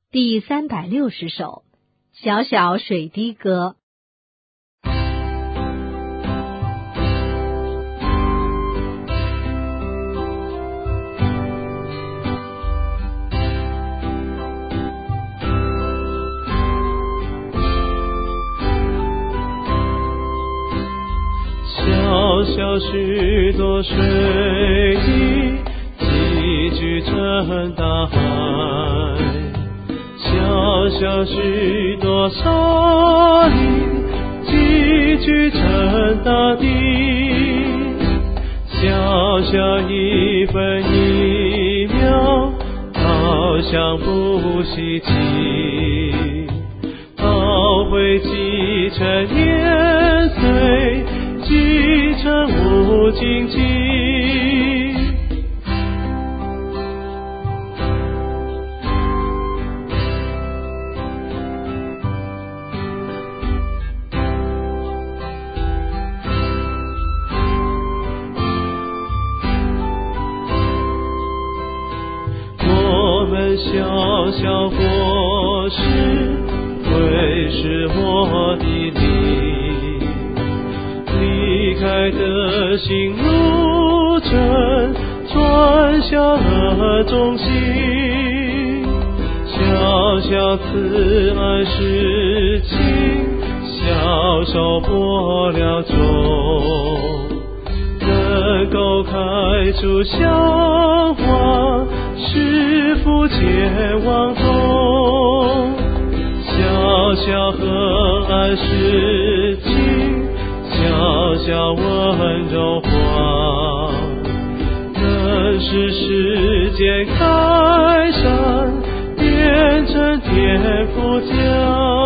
第360首，小小水滴歌。 小小许多水滴积聚成大海，小小许多沙粒积聚成大地，小小一分一秒好像不稀奇，到会积成年岁，积成无尽期。我们小小果实会是我的力，离开的心路程转向了中心，小小慈爱事情，小小薄了种，能够开出向往是福前往中，小小和蔼事情，小小温柔话，能使世间开山变成天父家。